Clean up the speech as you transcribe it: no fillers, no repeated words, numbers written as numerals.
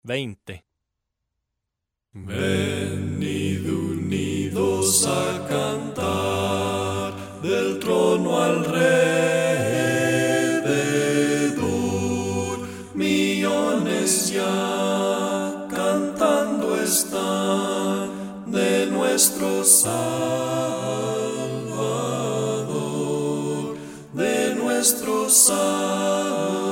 20. Venid unidos a cantar del trono alrededor. Millones ya cantando están de nuestro Salvador, de nuestro Salvador.